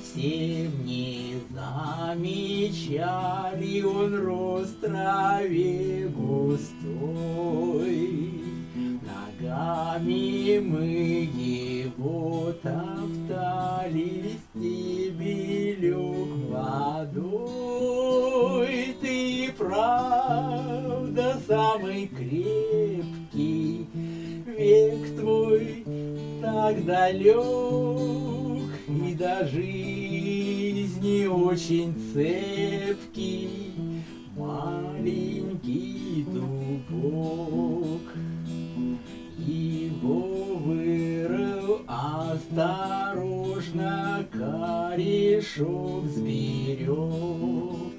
совсем не замечали, он рос в траве густой. Ногами мы его топтали, стебелек молодой. Ты правда самый крепкий, век твой так далек, и до жизни очень цепкий маленький дубок. Его вырыл осторожно корешок сберег,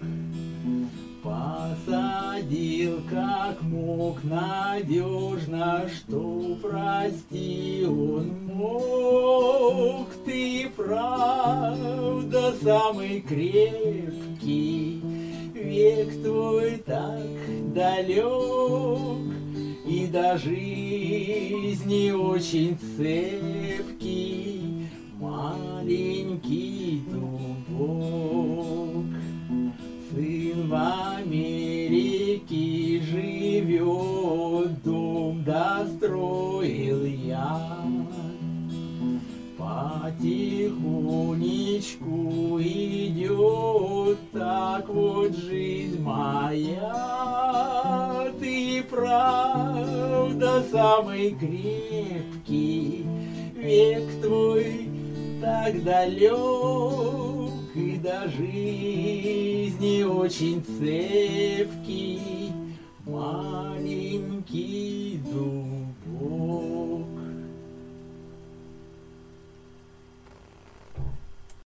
посадил как мог надежно, что прости он мог. Ты правда самый крепкий, век твой так далек, и до жизни очень цепкий маленький дубок. Сын в Америке живет, дом достроил я. Потихонечку идет так вот жизнь моя. Ты правда самый крепкий, век твой так далек, и до жизни очень цепкий маленький дубок.